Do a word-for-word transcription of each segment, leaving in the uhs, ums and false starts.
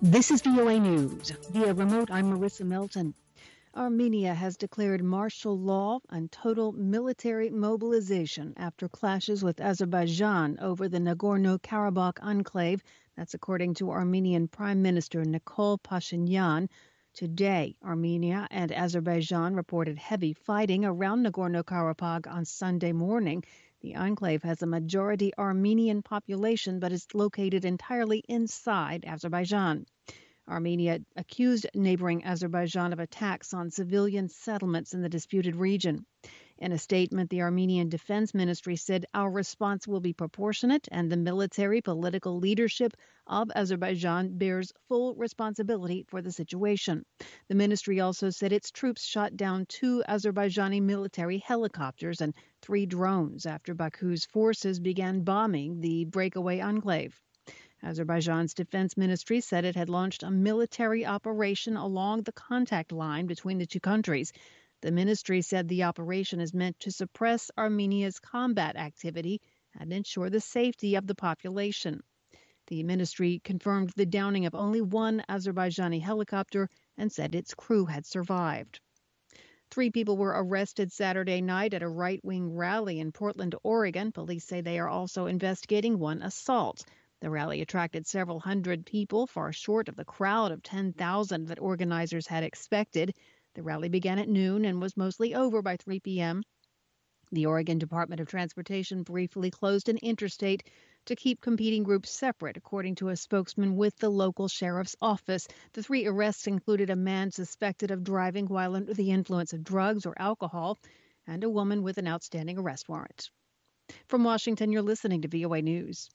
This is V O A News. Via remote, I'm Marissa Melton. Armenia has declared martial law and total military mobilization after clashes with Azerbaijan over the Nagorno-Karabakh enclave. That's according to Armenian Prime Minister Nikol Pashinyan. Today, Armenia and Azerbaijan reported heavy fighting around Nagorno-Karabakh on Sunday morning. The enclave has a majority Armenian population but is located entirely inside Azerbaijan. Armenia accused neighboring Azerbaijan of attacks on civilian settlements in the disputed region. In a statement, the Armenian Defense Ministry said, "Our response will be proportionate, and the military political leadership of Azerbaijan bears full responsibility for the situation." The ministry also said its troops shot down two Azerbaijani military helicopters and three drones after Baku's forces began bombing the breakaway enclave. Azerbaijan's defense ministry said it had launched a military operation along the contact line between the two countries. The ministry said the operation is meant to suppress Armenia's combat activity and ensure the safety of the population. The ministry confirmed the downing of only one Azerbaijani helicopter and said its crew had survived. Three people were arrested Saturday night at a right-wing rally in Portland, Oregon. Police say they are also investigating one assault. The rally attracted several hundred people, far short of the crowd of ten thousand that organizers had expected. The rally began at noon and was mostly over by three p.m. The Oregon Department of Transportation briefly closed an interstate to keep competing groups separate, according to a spokesman with the local sheriff's office. The three arrests included a man suspected of driving while under the influence of drugs or alcohol and a woman with an outstanding arrest warrant. From Washington, you're listening to V O A News.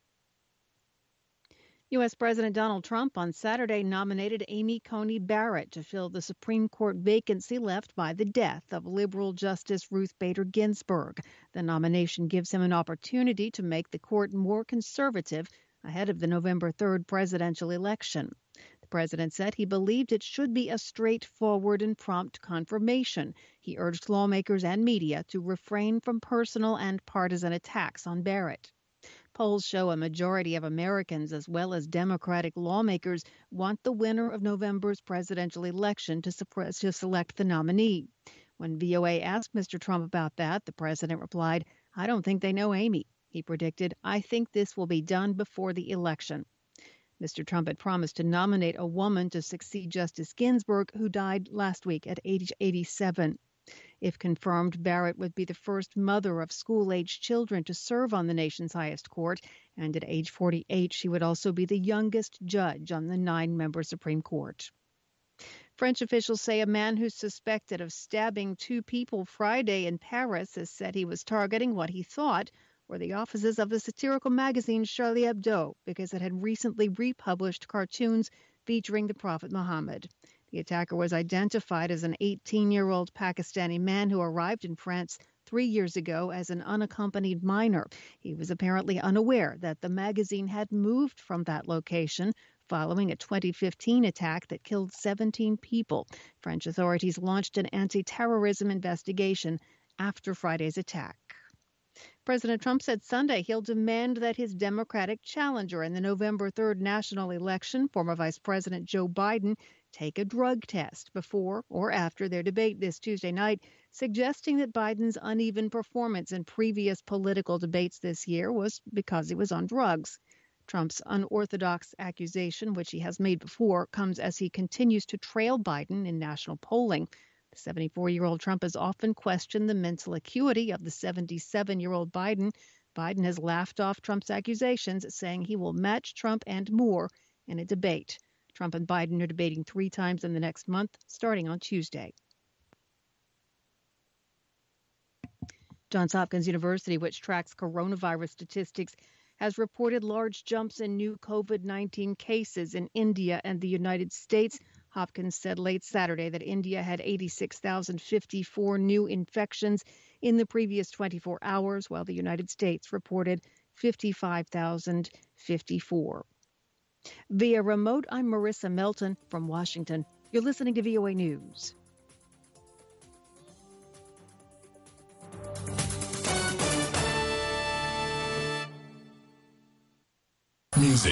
U S. President Donald Trump on Saturday nominated Amy Coney Barrett to fill the Supreme Court vacancy left by the death of liberal Justice Ruth Bader Ginsburg. The nomination gives him an opportunity to make the court more conservative ahead of the November third presidential election. The president said he believed it should be a straightforward and prompt confirmation. He urged lawmakers and media to refrain from personal and partisan attacks on Barrett. Polls show a majority of Americans, as well as Democratic lawmakers, want the winner of November's presidential election to, suppress, to select the nominee. When V O A asked Mister Trump about that, the president replied, "I don't think they know Amy." He predicted, "I think this will be done before the election." Mister Trump had promised to nominate a woman to succeed Justice Ginsburg, who died last week at age eighty-seven. If confirmed, Barrett would be the first mother of school-aged children to serve on the nation's highest court, and at age forty-eight, she would also be the youngest judge on the nine-member Supreme Court. French officials say a man who's suspected of stabbing two people Friday in Paris has said he was targeting what he thought were the offices of the satirical magazine Charlie Hebdo because it had recently republished cartoons featuring the Prophet Muhammad. The attacker was identified as an eighteen-year-old Pakistani man who arrived in France three years ago as an unaccompanied minor. He was apparently unaware that the magazine had moved from that location following a twenty fifteen attack that killed seventeen people. French authorities launched an anti-terrorism investigation after Friday's attack. President Trump said Sunday he'll demand that his Democratic challenger in the November third national election, former Vice President Joe Biden, take a drug test before or after their debate this Tuesday night, suggesting that Biden's uneven performance in previous political debates this year was because he was on drugs. Trump's unorthodox accusation, which he has made before, comes as he continues to trail Biden in national polling. The seventy-four-year-old Trump has often questioned the mental acuity of the seventy-seven-year-old Biden. Biden has laughed off Trump's accusations, saying he will match Trump and more in a debate. Trump and Biden are debating three times in the next month, starting on Tuesday. Johns Hopkins University, which tracks coronavirus statistics, has reported large jumps in new COVID nineteen cases in India and the United States. Hopkins said late Saturday that India had eighty-six thousand fifty-four new infections in the previous twenty-four hours, while the United States reported fifty-five thousand fifty-four. Via remote, I'm Marissa Melton from Washington. You're listening to V O A News.